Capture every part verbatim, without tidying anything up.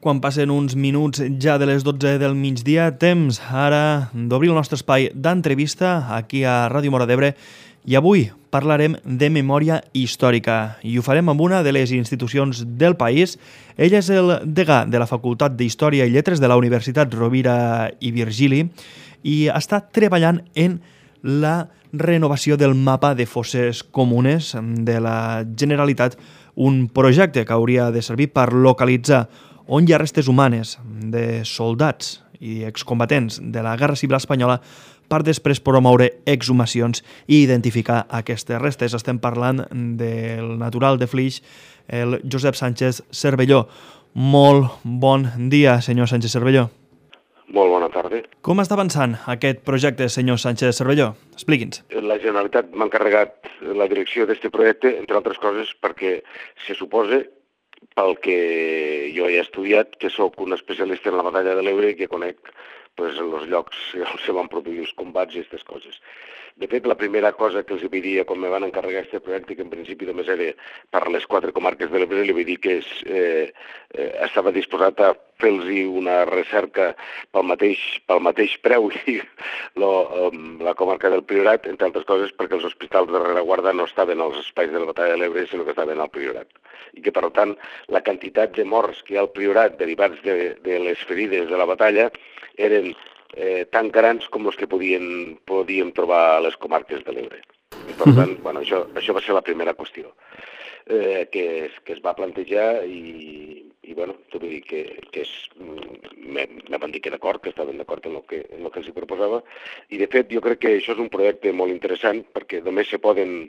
Quan passen uns minuts ja de les dotze del migdia, temps ara d'obrir el nostre espai d'entrevista aquí a Ràdio Móra d'Ebre i avui parlarem de memòria històrica i ho farem amb una de les institucions del país. Ell és el degà de la Facultat d'Història i Lletres de la Universitat Rovira i Virgili i està treballant en la renovació del mapa de fosses comunes de la Generalitat, un projecte que hauria de servir per localitzar on hi ha restes humanes de soldats i excombatents de la Guerra Civil Espanyola per després promoure exhumacions i identificar aquestes restes. Estem parlant del natural de Flix, el Josep Sánchez Cervelló. Molt bon dia, senyor Sánchez Cervelló. Molt bona tarda. Com està avançant aquest projecte, senyor Sánchez Cervelló? Expliqui'ns. La Generalitat m'ha encarregat la direcció d'aquest projecte, entre altres coses, perquè se suposa, pel que jo he estudiat, que sóc un especialista en la batalla de l'Ebre i que conec pues, els llocs on se van produir els combats i aquestes coses. De fet, la primera cosa que els vaig dir quan me van encarregar aquest projecte, que en principi només era per les quatre comarques de l'Ebre, li vaig dir que és, eh, eh, estava disposat a fer-los una recerca pel mateix, pel mateix preu i lo, um, la comarca del Priorat, entre altres coses, perquè els hospitals de rereguarda no estaven als espais de la batalla de l'Ebre, sinó que estaven al Priorat. I que, per tant, la quantitat de morts que hi ha al Priorat derivats de, de les ferides de la batalla eren eh, tan grans com els que podien, podíem trobar a les comarques de l'Ebre. I, per tant, bueno, això, això va ser la primera qüestió eh, que, es, que es va plantejar i, i bueno, t'ho vull dir que, que és, me, me van dir que d'acord, que estaven d'acord en el que, en el que els hi proposava. I, de fet, jo crec que això és un projecte molt interessant perquè només se poden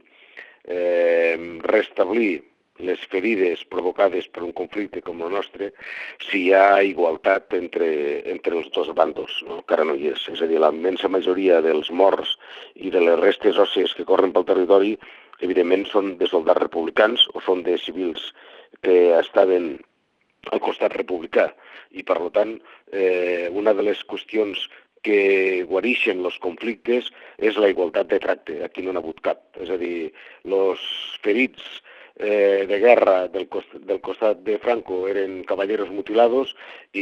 eh, restablir les ferides provocades per un conflicte com el nostre si hi ha igualtat entre, entre els dos bandos, no? Que ara no hi és. És a dir, la immensa majoria dels morts i de les restes òssies que corren pel territori, evidentment, són de soldats republicans o són de civils que estaven al costat republicà. I, per tant, eh, una de les qüestions que guareixen els conflictes és la igualtat de tracte. Aquí no n'ha hagut cap. És a dir, els ferits Eh, de guerra del, cost, del costat de Franco eren caballeros mutilados i,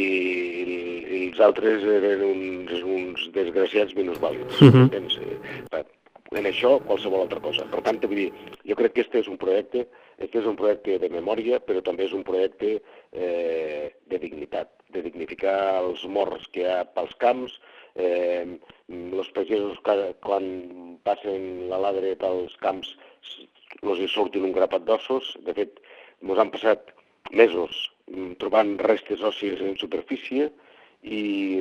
i els altres eren uns, uns desgraciats minusvàlids. Uh-huh. En això, qualsevol altra cosa. Per tant, vull dir, jo crec que este és un projecte, este és un projecte de memòria, però també és un projecte eh, de dignitat, de dignificar els morts que hi ha pels camps. Eh, els pagesos, quan passen la ladre pels camps, els hi surtin un grapat d'ossos. De fet, ens han passat mesos trobant restes òssies en superfície i,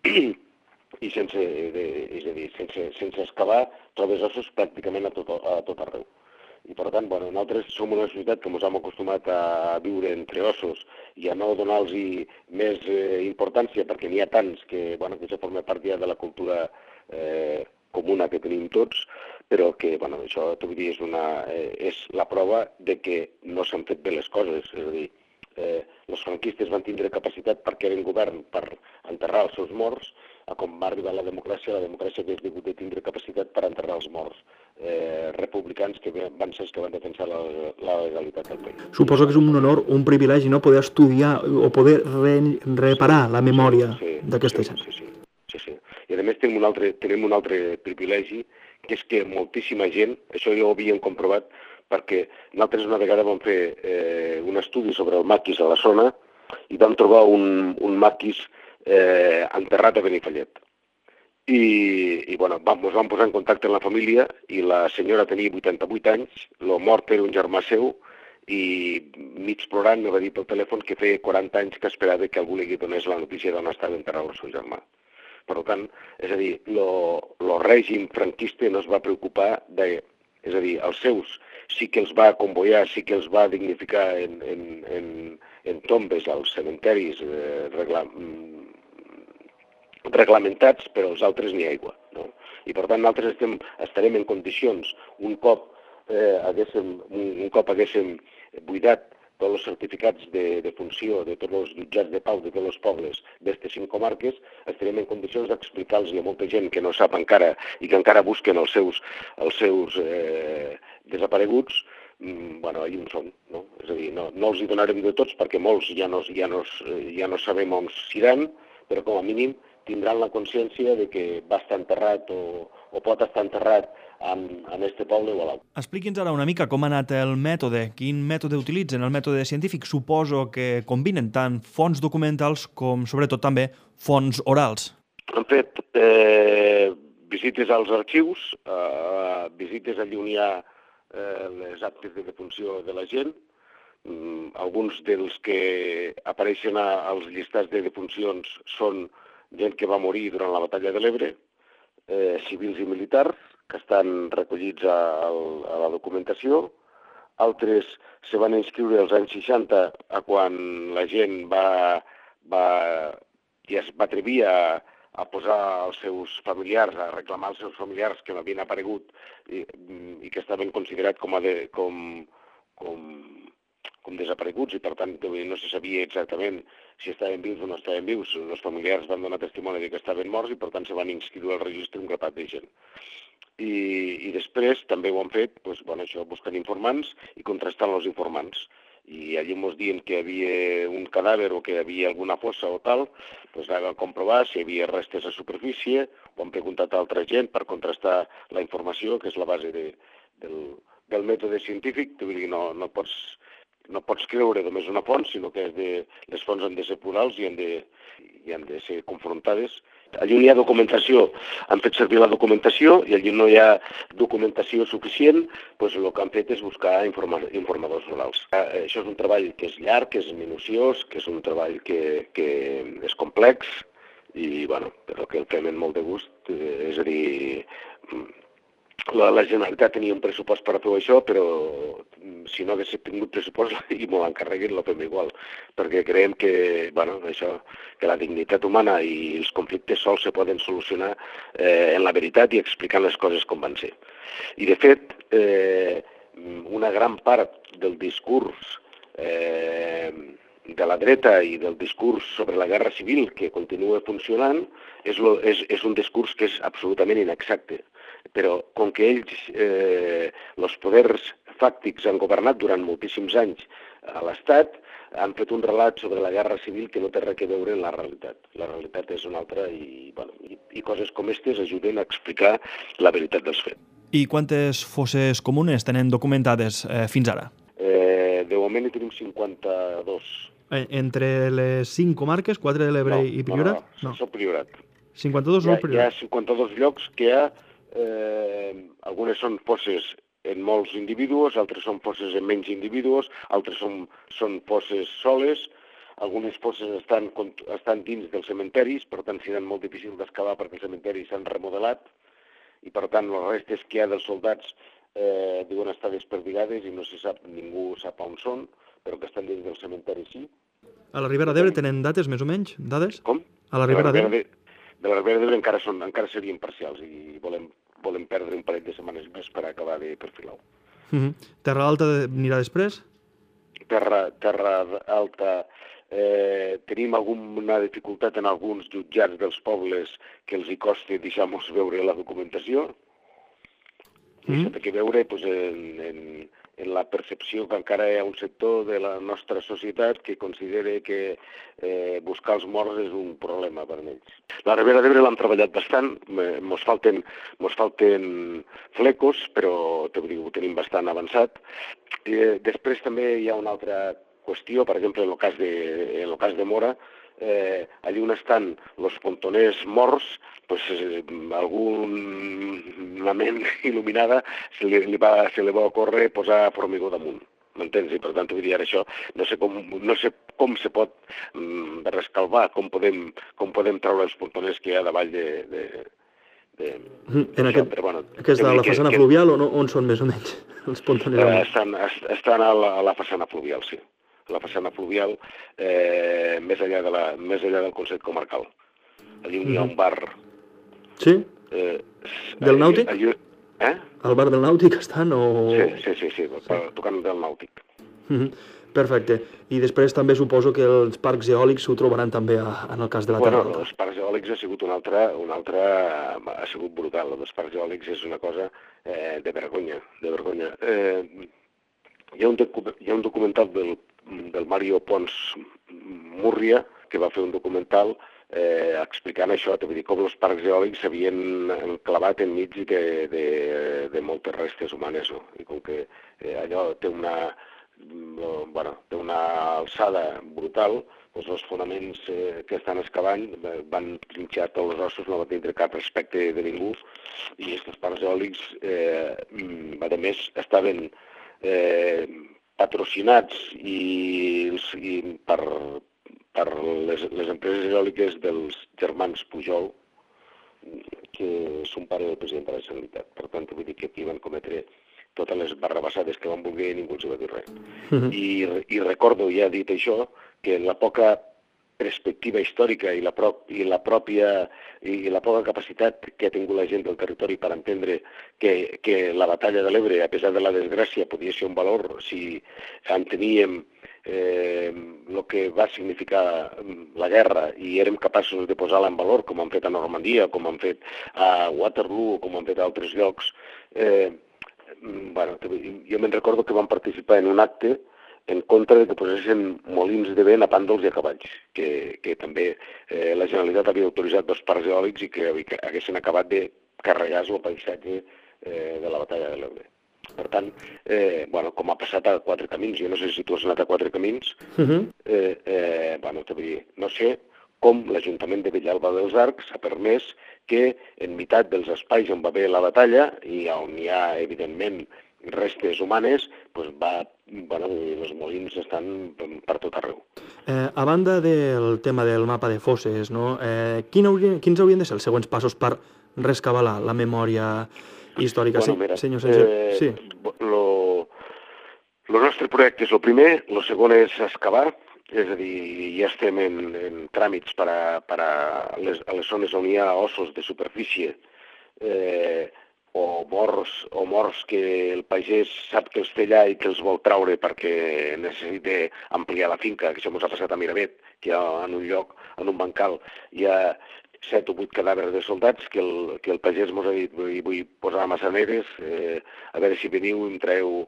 i sense, és a dir, sense, sense excavar trobes ossos pràcticament a tot, a tot arreu. I per tant, bueno, nosaltres som una societat que ens hem acostumat a viure entre ossos i a no donar-los més eh, importància perquè n'hi ha tants que, bueno, que això forma part ja de la cultura eh, comuna que tenim tots, però que, bueno, això t'ho vull dir, és, una, eh, és la prova de que no s'han fet bé les coses. És a dir, eh, els franquistes van tindre capacitat perquè eren govern per enterrar els seus morts, a com va arribar la democràcia, la democràcia que és degut de tindre capacitat per enterrar els morts eh, republicans que van ser els que van defensar la, la legalitat del país. Suposo que és un honor, un privilegi, no?, poder estudiar o poder re, reparar sí, la memòria sí, sí, d'aquesta gent. Sí, sí, sí, sí. I a més tenim un altre, tenim un altre privilegi, que és que moltíssima gent, això ja ho havíem comprovat, perquè nosaltres una vegada vam fer eh, un estudi sobre el maquis a la zona i vam trobar un, un maquis eh, enterrat a Benifallet. I, i bueno, vam, ens vam posar en contacte amb la família i la senyora tenia vuitanta-vuit anys, el mort era un germà seu i mig plorant me va dir pel telèfon que feia quaranta anys que esperava que algú li donés la notícia d'on estava enterrat el seu germà. Per tant, és a dir, el règim franquista no es va preocupar de... És a dir, els seus sí que els va convoiar, sí que els va dignificar en, en, en, en tombes als cementeris eh, regla, reglamentats, però els altres ni aigua. No? I per tant, nosaltres estem, estarem en condicions, un cop, eh, haguéssim, un, un cop haguéssim buidat tots els certificats de, de funció de tots els jutjats de pau de tots els pobles d'aquestes cinc comarques, estarem en condicions d'explicar-los a molta gent que no sap encara i que encara busquen els seus, els seus eh, desapareguts, bueno, allà on són, no? És a dir, no, no els hi donarem de tots perquè molts ja no, ja no, ja no sabem on s'iran, però com a mínim tindran la consciència de que va estar enterrat o, o pot estar enterrat en, en este poble o a l'altre. Expliqui'ns ara una mica com ha anat el mètode, quin mètode utilitzen, el mètode científic. Suposo que combinen tant fonts documentals com, sobretot, també fonts orals. Han fet eh, visites als arxius, eh, visites allà on hi ha eh, les actes de defunció de la gent. Mm, alguns dels que apareixen a, als llistats de defuncions són gent que va morir durant la batalla de l'Ebre, eh, civils i militars, que estan recollits a, a la documentació. Altres se van inscriure als anys seixanta, a quan la gent va, va, i es va atrevir a, a posar els seus familiars, a reclamar els seus familiars que havien aparegut i, i que estaven considerats com, a de, com, com, com desapareguts i per tant no se sabia exactament si estaven vius o no estaven vius. Els familiars van donar testimoni de que estaven morts i per tant se van inscriure al registre un grapat de gent. I, i després també ho han fet, doncs, bueno, això, buscant informants i contrastant els informants. I allà ens diuen que hi havia un cadàver o que hi havia alguna fossa o tal, doncs vam comprovar si hi havia restes a superfície, ho han preguntat a altra gent per contrastar la informació, que és la base de, del, del mètode científic. Vull dir, no, no, pots, no pots creure només una font, sinó que és de, les fonts han de ser plurals i han de, i han de ser confrontades. Allí on hi ha documentació, han fet servir la documentació, i allí no hi ha documentació suficient, doncs el que han fet és buscar informa informadors orals. Això és un treball que és llarg, que és minuciós, que és un treball que, que és complex, i bueno, però que el fem amb molt de gust. És a dir, la, la Generalitat tenia un pressupost per a fer això, però si no hagués tingut pressupost i m'ho encarreguin, lo fem igual, perquè creiem que, bueno, això, que la dignitat humana i els conflictes sols se poden solucionar eh, en la veritat i explicant les coses com van ser. I de fet, eh, una gran part del discurs eh, de la dreta i del discurs sobre la guerra civil que continua funcionant és, lo, és, és un discurs que és absolutament inexacte. Però com que ells, eh, els poders fàctics han governat durant moltíssims anys a l'Estat, han fet un relat sobre la guerra civil que no té res a veure amb la realitat. La realitat és una altra i, bueno, i, i coses com aquestes ajuden a explicar la veritat dels fets. I quantes fosses comunes tenen documentades eh, fins ara? Eh, de moment hi tenim cinquanta-dos. Eh, entre les cinc comarques, quatre de l'Ebre no, i Priorat? No, no, no. Són Priorat. cinquanta-dos hi ha, són Priorat. Hi ha cinquanta-dos llocs que hi ha, eh, algunes són fosses en molts individus, altres són fosses en menys individus, altres són, són fosses soles, algunes fosses estan, estan dins dels cementaris, per tant seran molt difícils d'excavar perquè els cementaris s'han remodelat i per tant les restes que hi ha dels soldats eh, diuen estar desperdigades i no se sap, ningú sap on són, però que estan dins del cementari sí. A la Ribera d'Ebre tenen dates més o menys, dades? Com? A la Ribera d'Ebre? De la Ribera d'Ebre encara, són, encara serien parcials i volem volem perdre un parell de setmanes més per acabar de perfilar-ho. Uh -huh. Terra Alta anirà després? Terra, terra Alta, eh, tenim alguna dificultat en alguns jutjats dels pobles que els hi costi deixar-nos veure la documentació. I uh -huh. això té que veure pues, en, en, en la percepció que encara hi ha un sector de la nostra societat que considera que eh, buscar els morts és un problema per ells. La Ribera d'Ebre l'hem treballat bastant, mos falten, mos falten flecos, però ho tenim bastant avançat. I després també hi ha una altra qüestió, per exemple, en el cas de, en el cas de Mora, eh, allà on estan els pontoners morts, pues, eh, alguna ment il·luminada se li, li va, se li va ocórrer posar formigó damunt. M'entens? I per tant, vull dir, ara això, no sé com, no sé com se pot mm, rescalvar, com podem, com podem treure els pontoners que hi ha davall de... de, de en aquest, però, bueno, aquesta de la façana que, fluvial o no, on són més o menys els pontoners? Eh, estan, estan a, la, a la façana fluvial, sí. La façana fluvial, eh, més, enllà de la, més enllà del Consell Comarcal. Allí on hi ha un bar. Sí? Eh, del Nàutic? Allí, eh? Al bar del Nàutic estan o...? Sí, sí, sí, sí, sí. Tocant del Nàutic. Uh -huh. Perfecte. I després també suposo que els parcs eòlics s'ho trobaran també a, en el cas de la Terra Alta. Bueno, els parcs eòlics ha sigut una altra, una altra, ha sigut brutal. Els parcs eòlics és una cosa eh, de vergonya, de vergonya. Eh, hi ha un, hi ha un documental del, del Mario Pons Múrria, que va fer un documental eh, explicant això, vull dir, com els parcs eòlics s'havien enclavat enmig de, de, de moltes restes humanes, no? I com que eh, allò té una, bueno, té una alçada brutal, doncs els fonaments eh, que estan excavant van trinxar tots els ossos, no van tindre cap respecte de ningú, i aquests parcs eòlics, eh, a més, estaven eh, patrocinats i, i per, per les, les empreses eòliques dels germans Pujol, que és un pare del president de la Generalitat. Per tant, vull dir que aquí van cometre totes les barrabassades que van voler i ningú els va dir res. Uh-huh. I, I recordo, ja dit això, que la poca perspectiva històrica i la, pro, i la pròpia i la poca capacitat que ha tingut la gent del territori per entendre que, que la batalla de l'Ebre, a pesar de la desgràcia, podia ser un valor si enteníem eh, el que va significar la guerra i érem capaços de posar-la en valor, com han fet a Normandia, com han fet a Waterloo, com han fet a altres llocs. Eh, bueno, jo me'n recordo que vam participar en un acte en contra de que posessin molins de vent a pàndols i a cavalls, que, que també eh, la Generalitat havia autoritzat dos parcs eòlics i que, que haguessin acabat de carregar el paisatge eh, de la batalla de l'Ebre. Per tant, eh, bueno, com ha passat a Quatre Camins, jo no sé si tu has anat a Quatre Camins, uh-huh. eh, eh, bueno, te vull dir, no sé com l'Ajuntament de Villalba dels Arcs ha permès que en meitat dels espais on va haver la batalla i on hi ha, evidentment, restes humanes, doncs va, bueno, els molins estan per tot arreu. Eh, a banda del tema del mapa de fosses, no? eh, quin hauria, quins haurien de ser els següents passos per rescabar la, la memòria històrica? Bueno, sí, mira, senyor Sánchez, eh, sí. Lo, lo nostre projecte és el primer, el segon és excavar, és a dir, ja estem en, en tràmits per a, per a, les, a les zones on hi ha ossos de superfície, eh, o morts, o morts que el pagès sap que els té allà i que els vol traure perquè necessita ampliar la finca, que això ens ha passat a Miravet, que hi ha en un lloc, en un bancal, hi ha set o vuit cadàvers de soldats que el, que el pagès ens ha dit vull, vull posar massaneres, eh, a veure si veniu i em treu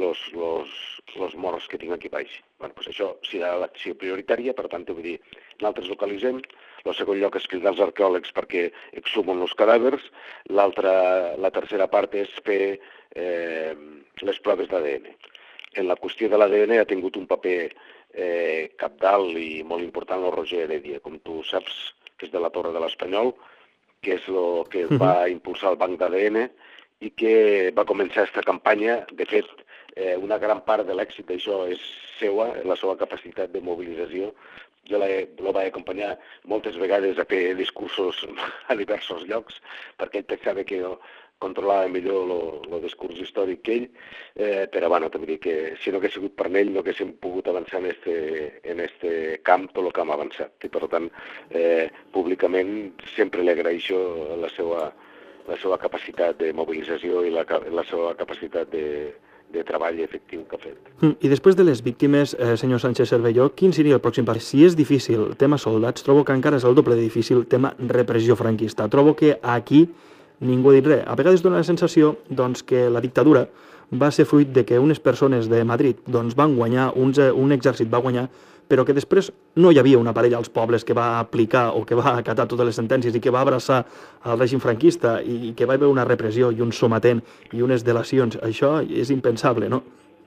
els morts que tinc aquí baix. Bueno, doncs això serà l'acció prioritària, per tant, vull dir, nosaltres localitzem. El segon lloc és cridar els arqueòlegs perquè exhumen els cadàvers. L'altra, la tercera part és fer eh, les proves d'A D N. En la qüestió de l'A D N ha tingut un paper eh, cabdal i molt important el Roger Heredia, com tu saps, que és de la Torre de l'Espanyol, que és el que va impulsar el banc d'A D N i que va començar aquesta campanya. De fet, eh, una gran part de l'èxit d'això és seua, la seva capacitat de mobilització. Jo la vaig acompanyar moltes vegades a fer discursos a diversos llocs, perquè ell pensava que jo controlava millor el discurs històric que ell, eh, però bueno, t'ho vull dir que si no hagués sigut per ell no haguéssim pogut avançar en este, en este camp tot el que hem avançat. I per tant, eh, públicament sempre li agraeixo la seva, la seva capacitat de mobilització i la, la seva capacitat de de treball efectiu que ha fet. I després de les víctimes, eh, senyor Sánchez Cervelló, quin seria el pròxim pas? Si és difícil el tema soldats, trobo que encara és el doble de difícil el tema repressió franquista. Trobo que aquí ningú ha dit res. A vegades dona la sensació doncs, que la dictadura va ser fruit de que unes persones de Madrid doncs, van guanyar, uns, un exèrcit va guanyar, però que després no hi havia una parella als pobles que va aplicar o que va acatar totes les sentències i que va abraçar el règim franquista i que va haver una repressió i un sometent i unes delacions. Això és impensable, no?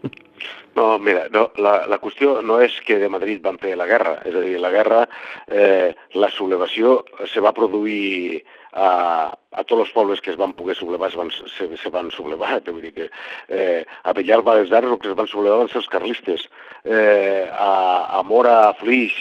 No, mira, no, la, la qüestió no és que de Madrid van fer la guerra, és a dir, la guerra, eh, la sublevació se va produir a, a tots els pobles que es van poder sublevar es van, se, se van sublevar, vull dir que eh, a Villalba dels Arcs el que es van sublevar van ser els carlistes, eh, a, a Mora, a Flix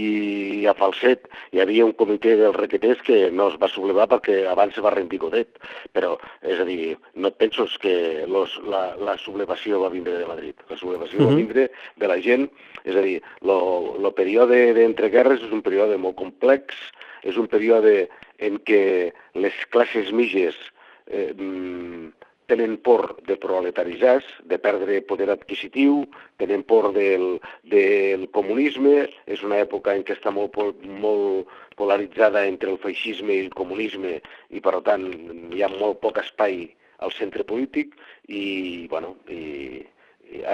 i a Falset hi havia un comitè dels requeters que no es va sublevar perquè abans se va rendir Godet, però és a dir, no et penses que los, la, la sublevació va vindre de Madrid, la sublevació uh-huh. va vindre de la gent, és a dir, el període d'entreguerres és un període molt complex, és un període en què les classes mitges eh, tenen por de proletaritzar-se, de perdre poder adquisitiu, tenen por del, del comunisme, és una època en què està molt, molt polaritzada entre el feixisme i el comunisme i, per tant, hi ha molt poc espai al centre polític i, bueno, i, i ara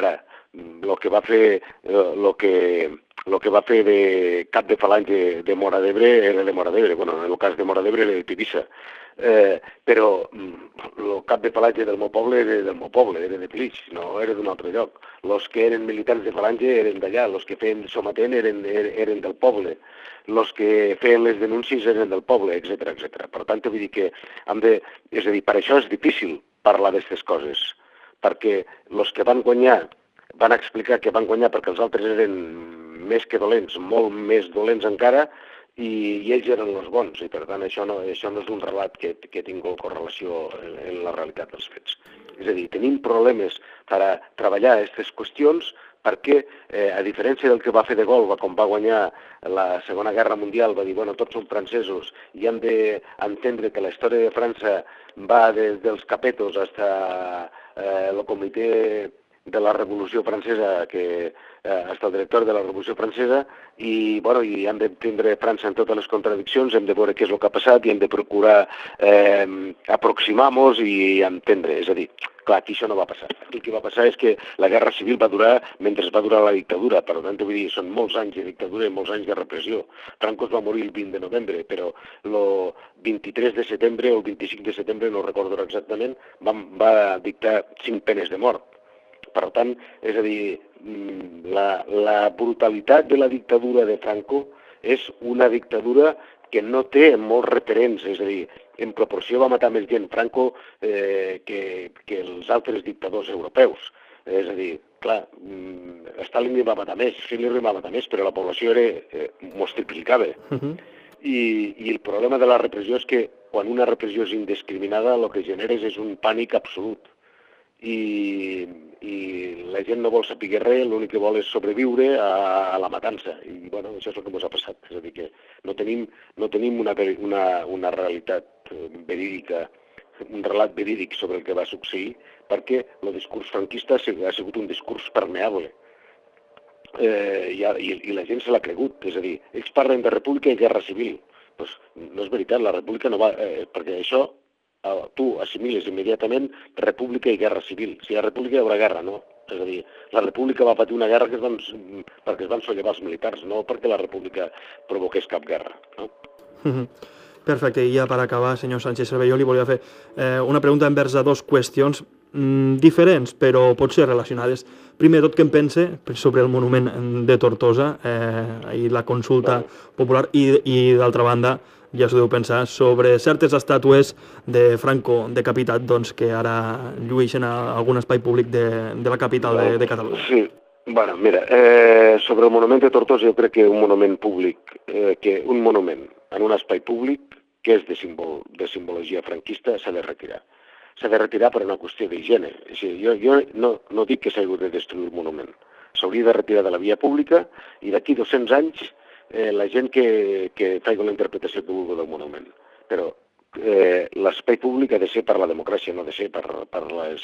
el que va fer el que, lo que va fer de cap de falange de Móra d'Ebre era de Móra d'Ebre, bueno, en el cas de Móra d'Ebre era de Tivissa, eh, però el cap de falange del meu poble era del meu poble, era de Pilix, no era d'un altre lloc. Els que eren militants de falange eren d'allà, els que feien sometent eren, eren del poble, els que feien les denúncies eren del poble, etcètera, etcètera. Per tant, vull dir que hem de... És a dir, per això és difícil parlar d'aquestes coses, perquè els que van guanyar van explicar que van guanyar perquè els altres eren més que dolents, molt més dolents encara, i, i ells eren els bons, i per tant això no, això no és un relat que, que tingui correlació en, en la realitat dels fets. És a dir, tenim problemes per a treballar aquestes qüestions perquè, eh, a diferència del que va fer de Gaulle quan va guanyar la Segona Guerra Mundial, va dir, bueno, tots són francesos i hem d'entendre que la història de França va des dels capetos fins eh, el comitè de la Revolució Francesa, que eh, està el director de la Revolució Francesa, i, bueno, i hem d'entendre França en totes les contradiccions, hem de veure què és el que ha passat i hem de procurar eh, aproximar-nos i entendre. És a dir, clar, aquí això no va passar. Aquí el que va passar és que la Guerra Civil va durar mentre va durar la dictadura. Per tant, vull dir, són molts anys de dictadura i molts anys de repressió. Franco es va morir el vint de novembre, però el vint-i-tres de setembre o el vint-i-cinc de setembre, no recordo exactament, va, va dictar cinc penes de mort. Per tant, és a dir, la, la brutalitat de la dictadura de Franco és una dictadura que no té molts referents, és a dir, en proporció va matar més gent Franco eh, que, que els altres dictadors europeus. És a dir, clar, Stalin va matar més, Hitler va matar més, però la població era, eh, mos triplicava. Uh-huh. I, I el problema de la repressió és que quan una repressió és indiscriminada el que generes és un pànic absolut. I, i la gent no vol saber res, l'únic que vol és sobreviure a, a la matança. I bueno, això és el que ens ha passat. És a dir, que no tenim, no tenim una, una, una realitat verídica, un relat verídic sobre el que va succeir, perquè el discurs franquista ha sigut un discurs permeable. Eh, i, i, I la gent se l'ha cregut. És a dir, ells parlen de república i guerra civil. Pues no és veritat, la república no va... Eh, perquè això... tu assimiles immediatament república i guerra civil. Si hi ha república hi haurà guerra, no? És a dir, la república va patir una guerra que es van, perquè es van sollevar els militars, no perquè la república provoqués cap guerra, no? Perfecte, i ja per acabar, senyor Sánchez Cervelló, li volia fer eh, una pregunta envers a dos qüestions mm, diferents, però potser relacionades. Primer tot, què en pense sobre el monument de Tortosa eh, i la consulta bueno. popular, i, i d'altra banda, ja s'ho deu pensar, sobre certes estàtues de Franco decapitat, doncs, que ara llueixen a algun espai públic de, de la capital de, de Catalunya. Sí, bueno, mira, eh, sobre el monument de Tortosa jo crec que un monument públic, eh, que un monument en un espai públic que és de, simbol, de simbologia franquista s'ha de retirar. S'ha de retirar per una qüestió d'higiene. Jo, jo no, no dic que s'hagi de destruir el monument. S'hauria de retirar de la via pública i d'aquí dos-cents anys Eh, la gent que, que faci la interpretació que vulgui del monument. Però eh, l'espai públic ha de ser per la democràcia, no ha de ser per, per les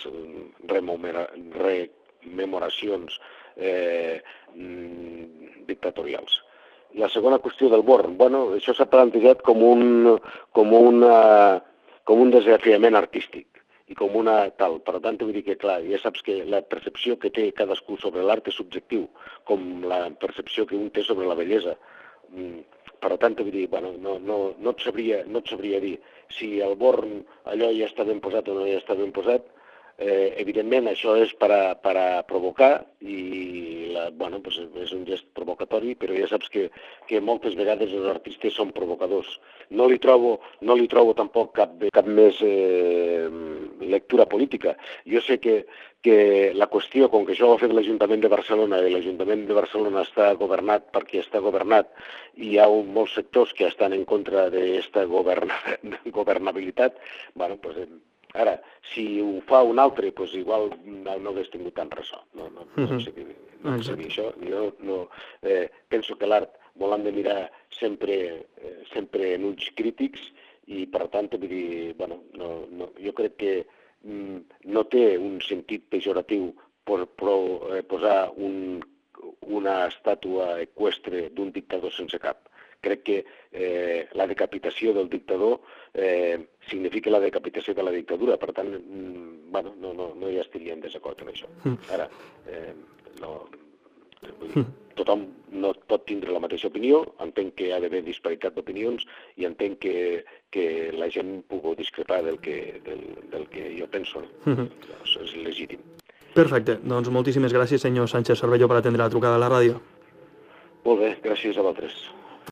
rememoracions eh, dictatorials. La segona qüestió del Born, bueno, això s'ha plantejat com un, com, una, com un desafiament artístic i com una tal. Per tant, vull dir que, clar, ja saps que la percepció que té cadascú sobre l'art és subjectiu, com la percepció que un té sobre la bellesa. Per tant, vull dir, bueno, no, no, no, et sabria, no et sabria dir si el Born allò ja està ben posat o no ja està ben posat. Eh, evidentment, això és per a, per a provocar i la, bueno, pues és un gest provocatori, però ja saps que, que moltes vegades els artistes són provocadors. No li trobo, no li trobo tampoc cap, cap més eh, lectura política. Jo sé que, que la qüestió, com que això ho ha fet l'Ajuntament de Barcelona i l'Ajuntament de Barcelona està governat perquè està governat i hi ha un, molts sectors que estan en contra d'aquesta governa, governabilitat, bueno, pues, eh, ara, si ho fa un altre, doncs igual no, no hagués tingut tant ressò. No, no, no sé, no sé dir això. Jo no, eh, penso que l'art vol hem de mirar sempre, eh, sempre en ulls crítics i, per tant, vull dir, bueno, no, no, jo crec que mm, no té un sentit pejoratiu per, per eh, posar un, una estàtua eqüestre d'un dictador sense cap. Crec que eh, la decapitació del dictador eh, significa la decapitació de la dictadura. Per tant, mm, bueno, no, no, no hi estaria en desacord amb això. Ara, eh, No, tothom no pot tindre la mateixa opinió, entenc que hi ha d'haver disparitat d'opinions i entenc que, que la gent pugui discrepar del que, del, del que jo penso. Uh-huh. Doncs és legítim. Perfecte. Doncs moltíssimes gràcies, senyor Sánchez Cervelló, per atendre la trucada a la ràdio. Molt bé, gràcies a vosaltres.